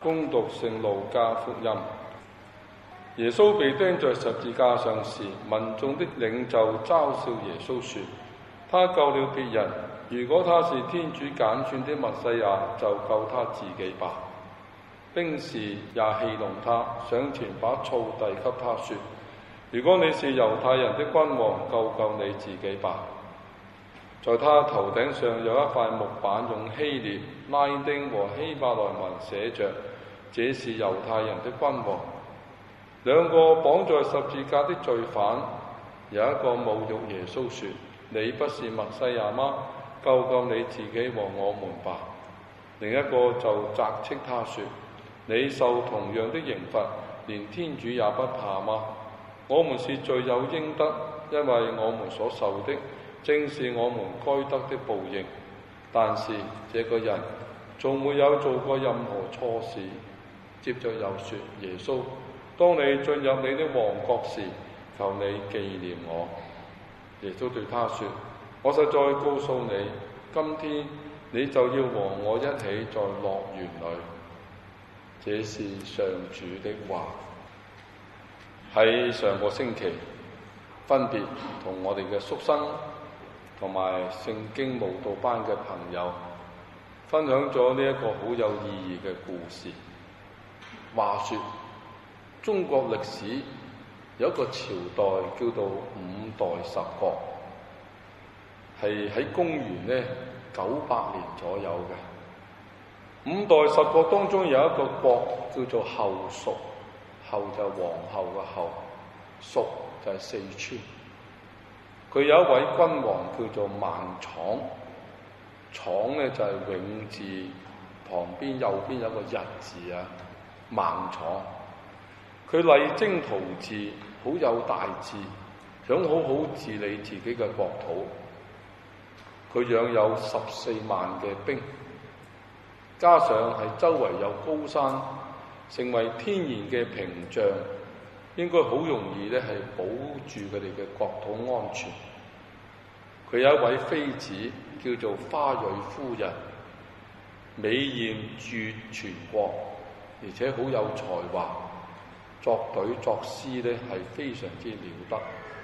恭讀聖路加福音。耶穌被釘在十字架上時，民眾的領袖嘲笑耶穌說：他救了別人，如果他是天主揀選的默西亞，就救他自己吧。兵士也戲弄他，上前把醋遞給他說：如果你是猶太人的君王，救你自己吧。在他頭頂上有一塊木板，用希臘、拉丁和希伯來文寫着：這是猶太人的君王。兩個綁在十字架的罪犯，有一個侮辱耶穌說：你不是默西亞嗎？救你自己和我們吧。另一個就責斥他說：你受同樣的刑罰，連天主也不怕嗎？我們是罪有應得，因為我們所受的正是我們該得的報應。但是這個人從沒有做過任何錯事。接着又說：耶穌，當你進入你的王國時，求你紀念我。耶穌對他說：我實在告訴你，今天你就要和我一起在樂園裏。這是上主的話。喺上個星期，分別同我哋嘅宿生同埋聖經舞蹈班嘅朋友分享咗呢一個好有意義嘅故事。話說中國歷史有一個朝代叫做五代十國，係喺公元900年左右嘅。五代十國當中有一個國叫做後蜀，後就皇后嘅後，蜀就係四川。佢有一位君王叫做孟昶，昶就係永字旁邊右邊有個日字啊，孟昶。佢勵精圖治，好有大志，想好好治理自己嘅國土。佢養有14萬嘅兵，加上係周圍有高山，成為天然嘅屏障，應該好容易係保住佢哋嘅國土安全。佢有一位妃子叫做花蕊夫人，美艷絕全國，而且好有才華，作對作詩係非常之了得。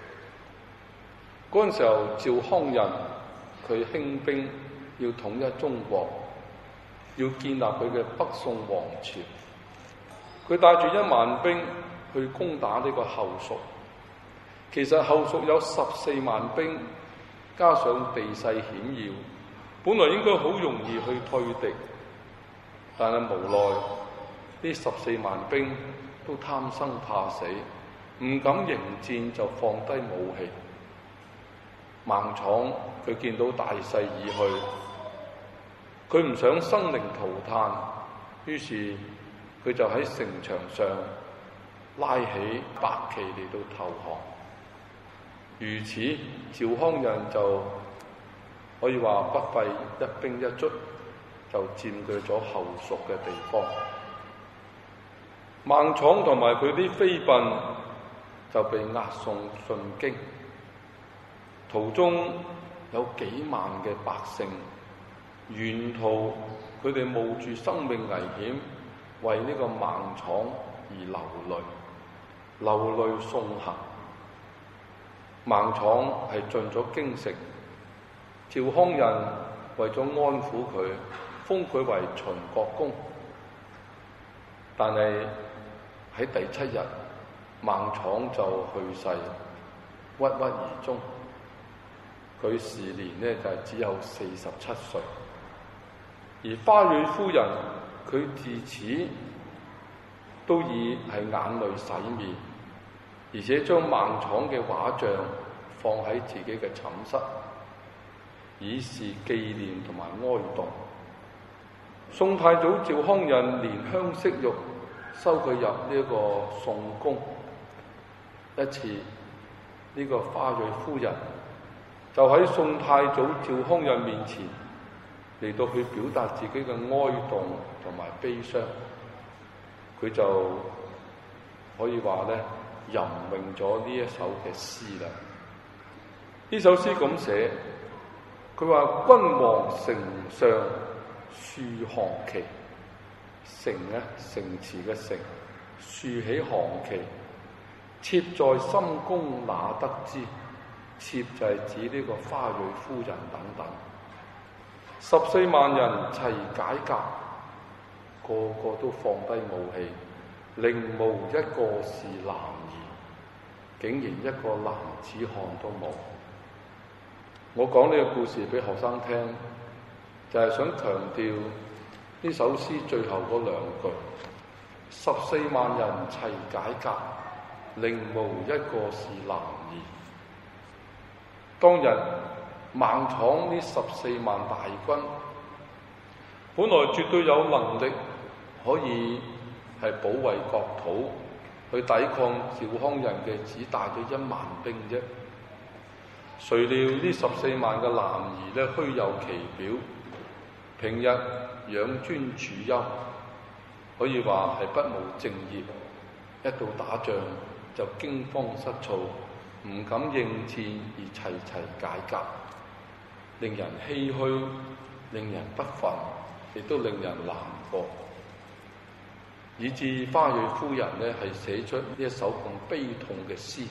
嗰陣時候，趙匡胤佢興兵要統一中國，要建立佢嘅北宋王朝。佢帶住1萬兵去攻打呢個後蜀。其實後蜀有14萬兵，加上地勢險要，本來應該好容易去退敵，但係無奈呢14萬兵都貪生怕死，唔敢迎戰就放低武器。孟昶佢見到大勢已去，佢唔想生靈塗炭，於是佢就喺城牆上拉起白旗嚟到投降。如此，趙匡胤就可以話不費一兵一卒就佔據咗後蜀嘅地方。孟昶同埋佢啲妃嬪就被押送進京，途中有幾萬嘅百姓，沿途佢哋冒住生命危險，為呢個孟昶而流淚送行。孟昶係進咗京城，趙匡胤為咗安撫佢，封佢為秦國公。但係喺第7日，孟昶就去世，鬱鬱而終。佢時年就只有47歲。而花蕊夫人佢自此都以係眼淚洗面，而且將孟昶嘅畫像放喺自己嘅寢室，以示紀念同埋哀悼。宋太祖趙匡胤憐香惜玉，收佢入呢個宋宮。一次呢個花蕊夫人就喺宋太祖趙匡胤面前嚟到去表達自己嘅哀悼同埋悲傷，佢就可以話吟詠咗呢一首嘅詩啦。呢首詩咁寫，佢話：君王城上樹降旗， 城咧，城池嘅城，豎起行旗，妾在深宮哪得知？妾就係指呢個花蕊夫人等等。14萬人齊解甲，個個都放低武器，寧無一個是男兒，竟然一個男子漢都冇。我講呢個故事俾學生聽，就係想強調呢首詩最後嗰兩句：14萬人齊解甲，寧無一個是男兒。當日猛闖呢14萬大軍，本來絕對有能力可以係保衛國土，去抵抗趙匡胤嘅只帶咗1萬兵啫。誰料呢14萬嘅男兒咧，虛有其表，平日養尊處優，可以話係不務正業，一到打仗就驚慌失措，唔敢應戰而齊齊解甲，令人唏噓，令人不忿，亦都令人難過，以致花蕊夫人呢係寫出呢一首咁悲痛嘅詩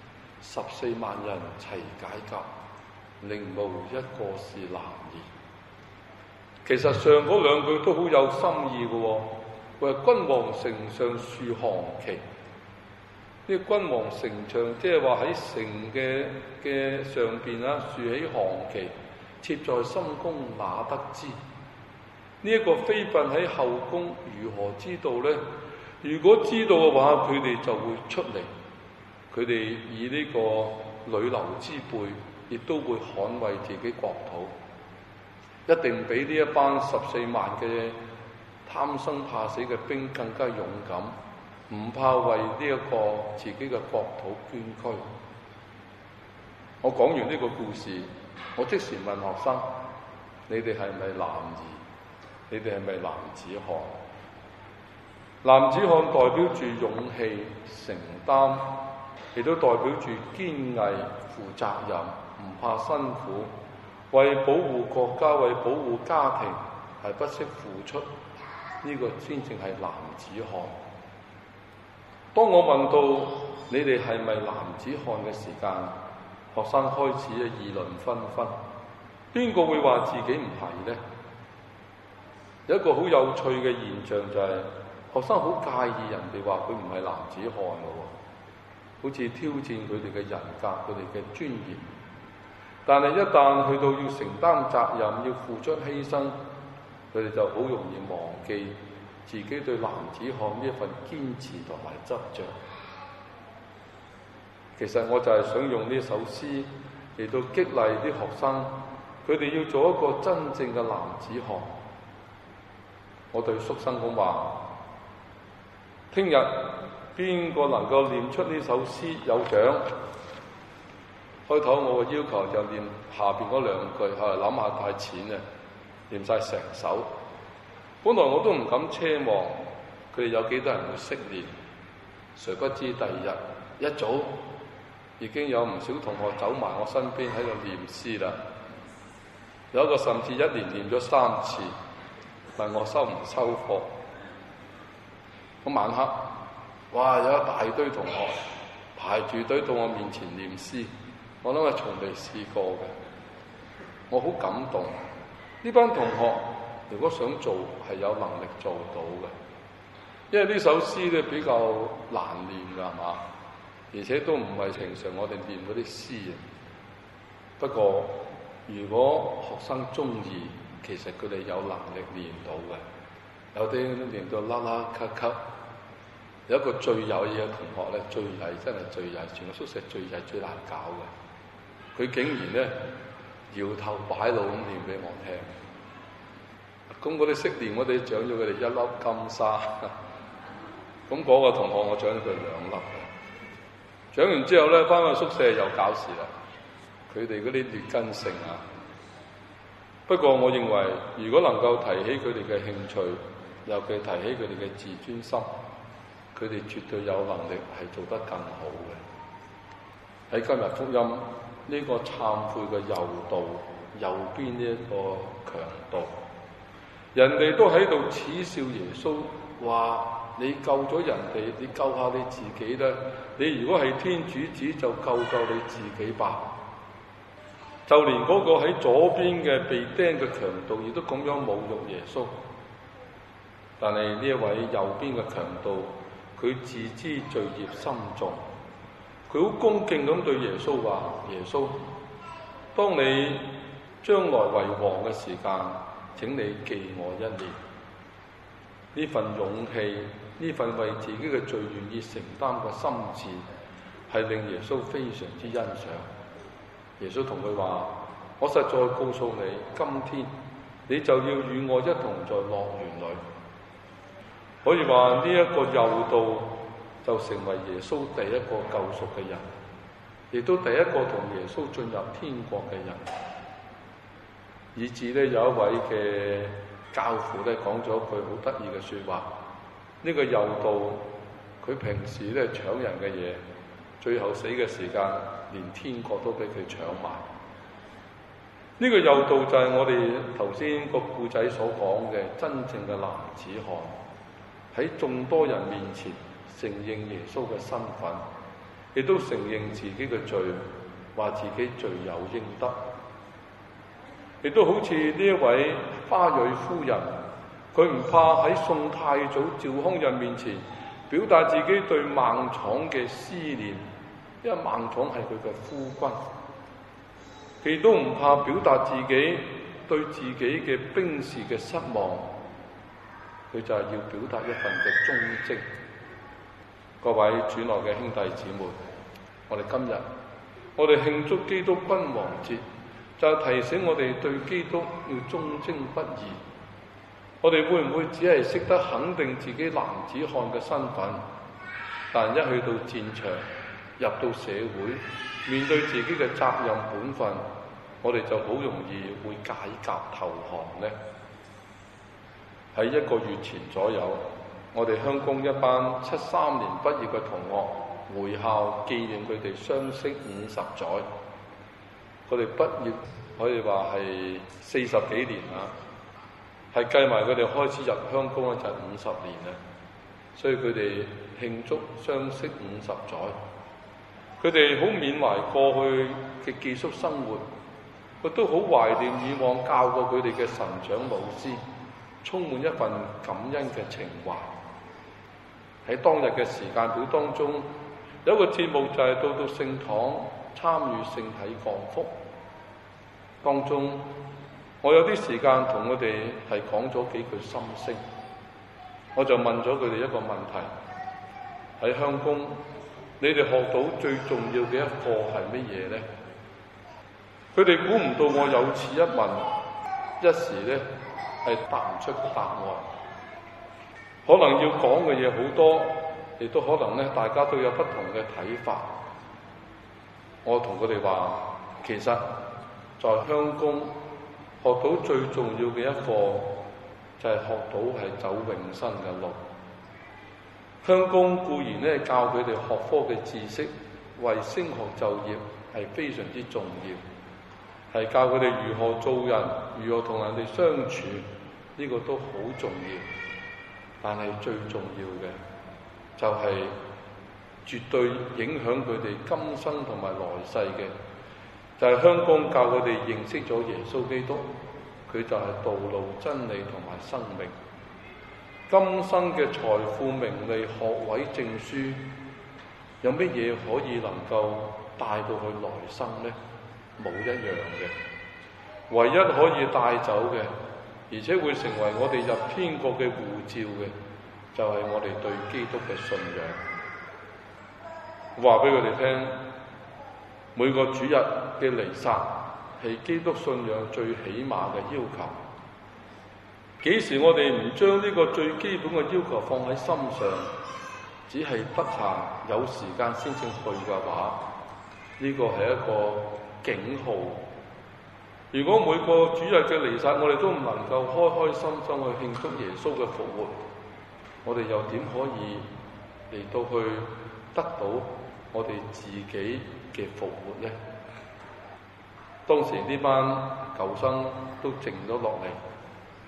：14萬人齊解甲，寧無一個是男兒。其實上嗰兩句都好有心意嘅喎，為君王城上豎行旗。呢個君王城牆，即係話喺城嘅上邊啦，豎起行旗，妾在深宮哪得知？呢一個妃嬪喺後宮如何知道呢？如果知道嘅話，佢哋就會出嚟，佢哋以呢個女流之輩，亦都會捍衛自己國土，一定比呢一班14萬嘅貪生怕死嘅兵更加勇敢。唔怕為呢一個自己嘅國土捐軀。我講完呢個故事，我即時問學生：你哋係咪男兒？你哋係咪男子漢？男子漢代表住勇氣、承擔，亦都代表住堅毅、負責任，唔怕辛苦，為保護國家、為保護家庭係不惜付出。呢個先正係男子漢。當我問到你哋係咪男子漢嘅時間，學生開始議論紛紛。邊個會話自己唔係呢？有一個好有趣嘅現象就係，學生好介意人哋話佢唔係男子漢嘅喎，好似挑戰佢哋嘅人格、佢哋嘅尊嚴。但係一旦去到要承擔責任、要付出犧牲，佢哋就好容易忘記自己對男子漢呢一份堅持同埋執着。其實我就係想用呢首詩嚟到激勵啲學生，佢哋要做一個真正嘅男子漢。我對宿生咁話：聽日邊個能夠念出呢首詩有獎？開頭我嘅要求就念下邊嗰兩句，後來諗下太淺啊，念晒成首。本來我都唔敢奢望佢哋有幾多人會識念，誰不知第二日一早已經有唔少同學走埋我身邊喺度念詩啦。有一個甚至一連念咗3次，問我收唔收貨。咁晚黑，哇！有一大堆同學排住隊到我面前念詩，我諗係從未試過嘅，我好感動。呢班同學如果想做，係有能力做到嘅，因為呢首詩咧比較難念㗎，係嘛？而且都唔係平常我哋念嗰啲詩啊。不過如果學生中意，其實佢哋有能力練到嘅。有啲練到啦啦咳咳，有一個最有嘢嘅同學咧，最曳，真係最曳，全個宿舍最曳最難搞嘅。佢竟然咧搖頭擺腦咁念俾我聽。咁嗰啲識練，我哋獎咗佢哋1粒金沙。咁嗰個同學我獎咗佢2粒嘅。獎完之後咧，翻去宿舍又搞事啦。佢哋嗰啲劣根性啊。不過我認為，如果能夠提起佢哋嘅興趣，尤其提起佢哋嘅自尊心，佢哋絕對有能力係做得更好嘅。喺今日福音呢個懺悔嘅右道右邊呢一個強盜， 人哋都喺度恥笑耶穌，話你救咗人哋，你救下你自己啦！你如果係天主子，就救你自己吧。就連嗰個喺左邊嘅被釘嘅強盜，亦都咁樣侮辱耶穌。但係呢一位右邊嘅強盜，佢自知罪孽深重，佢好恭敬咁對耶穌話：耶穌，當你將來為王嘅時間，請你記我一念。呢份勇氣，呢份為自己嘅罪願意承擔嘅心志，係令耶穌非常之欣賞。耶穌同佢話：我實在告訴你，今天你就要與我一同在樂園裏。可以話呢一個右盜就成為耶穌第一個救贖嘅人，亦都第一個同耶穌進入天國嘅人。以至有一位嘅教父講咗一句好得意嘅說話：呢個右盜佢平時搶人嘅嘢，最後死嘅時間連天國都俾佢搶埋。呢個右盜就係我哋頭先個故仔所講嘅真正嘅男子漢，喺眾多人面前承認耶穌嘅身份，亦都承認自己嘅罪，話自己罪有應得。亦都好似呢一位花蕊夫人，佢唔怕喺宋太祖趙匡胤面前表達自己對孟昶嘅思念，因為孟昶係佢嘅夫君。佢都唔怕表達自己對自己嘅兵士嘅失望，佢就係要表達一份嘅忠貞。各位主內嘅兄弟姊妹，我哋今日我哋慶祝基督君王節，就係提醒我哋對基督要忠貞不二。我哋會唔會只係識得肯定自己男子漢嘅身份，但一去到戰場，入到社會，面對自己嘅責任本分，我哋就好容易會解甲投降呢？喺1個月前左右，我哋鄉公一班73年畢業嘅同學回校紀念佢哋相識50載。佢哋畢業可以話係40幾年啦，係計埋佢哋開始入鄉公就係50年啦。所以佢哋慶祝相識50載，佢哋好緬懷過去嘅寄宿生活，佢都好懷念以往教過佢哋嘅神長老師，充滿一份感恩嘅情懷。喺當日嘅時間表當中，有一個節目就係到聖堂參與聖體降福。當中我有啲時間同佢哋係講咗幾句心聲，我就問咗佢哋一個問題：喺鄉公，你哋學到最重要嘅一課係乜嘢呢？佢哋估唔到我有此一問，一時係答唔出答案。可能要講嘅嘢好多，亦都可能大家都有不同嘅睇法。我同佢哋話，其實在鄉公學到最重要嘅一課，就係學到係走永生嘅路。鄉公固然教佢哋學科嘅知識，為升學就業係非常之重要，係教佢哋如何做人，如何同人哋相處，呢個都好重要。但係最重要嘅就係絕對影響佢哋今生同埋來世嘅，就係鄉公教佢哋認識咗耶穌基督，佢就係道路、真理同埋生命。今生嘅財富、名利、學位、證書，有乜嘢可以能夠帶到去來生呢？冇一樣嘅。唯一可以帶走嘅，而且會成為我哋入天國嘅護照嘅，就係我哋對基督嘅信仰。話俾佢哋聽，每個主日嘅彌撒係基督信仰最起碼嘅要求。幾時我哋唔將呢個最基本嘅要求放喺心上，只係得閒有時間先至去嘅話，呢個係一個警號。如果每個主日嘅彌撒我哋都唔能夠開開心心去慶祝耶穌嘅復活，我哋又點可以嚟到去得到我哋自己嘅復活呢？當時呢班舊生都靜咗落嚟，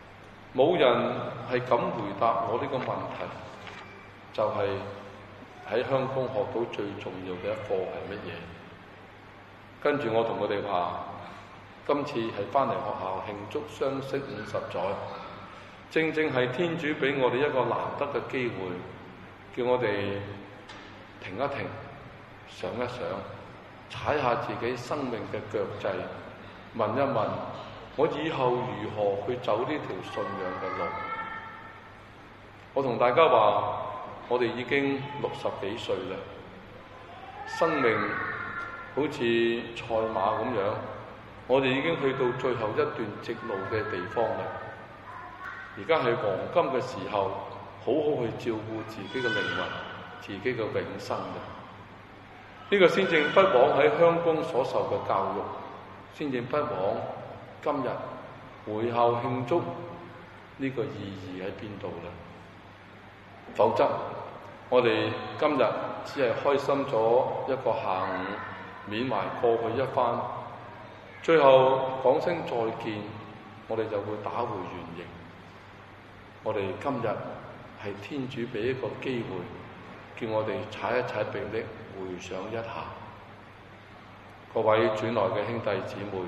冇人係敢回答我呢個問題，就係喺香港學到最重要嘅一課係乜嘢？跟住我同佢哋話，今次係返嚟學校慶祝相識50載，正正係天主俾我哋一個難得嘅機會，叫我哋停一停，想一想，踩下自己生命嘅腳跡，問一問我以後如何去走呢條信仰嘅路。我同大家話，我哋已經60幾歲啦，生命好似賽馬咁樣，我哋已經去到最後一段直路嘅地方啦。而家係黃金嘅時候，好好去照顧自己嘅靈魂，自己嘅永生嘅。呢個先正不枉喺香港所受嘅教育，先正不枉今日會後慶祝呢個意義喺邊度呢？否則我哋今日只係開心咗一個下午，緬懷過去一番，最後講聲再見，我哋就會打回原形。我哋今日係天主俾一個機會，叫我哋踩一踩鼻力，回想一下。各位轉來嘅兄弟姊妹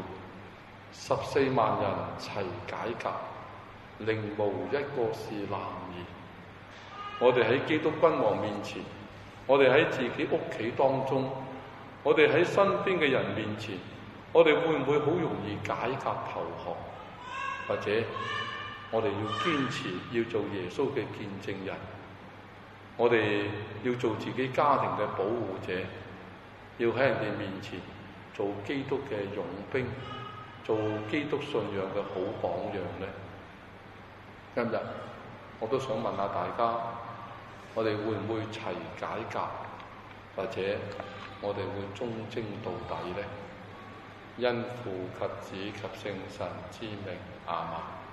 ，14萬人齊解甲，寧無一個是男兒。我哋喺基督君王面前，我哋喺自己屋企當中，我哋喺身邊嘅人面前，我哋會唔會好容易解甲投降？或者我哋要堅持要做耶穌嘅見證人，我哋要做自己家庭嘅保護者，要喺人哋面前做基督嘅傭兵，做基督信仰嘅好榜樣呢？今日我都想問下大家，我哋會唔會齊解甲，或者我哋會忠貞到底呢？因父及子及聖神之名，阿們。